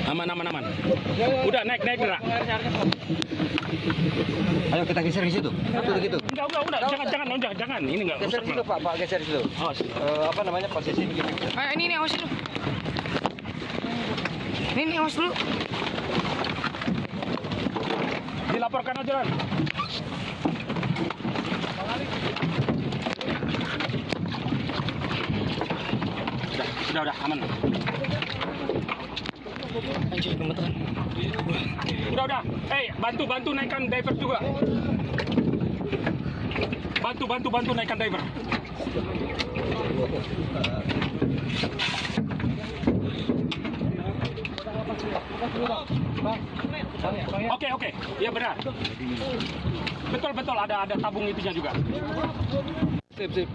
Aman. Udah naik Dra. Ayo kita geser ke situ. Gitu. Enggak. Jangan. Ini enggak Geser rusak. situ, Pak, geser situ. Apa namanya posisi begini. Ini awas dulu. Ini awas dulu. Dilaporkan aja, Ran. Udah, aman. Anjir, gemeteran. Udah. Bantu naikkan diver juga. Bantu naikkan diver. Oke. Iya benar. Betul, ada tabung itunya juga. Sip.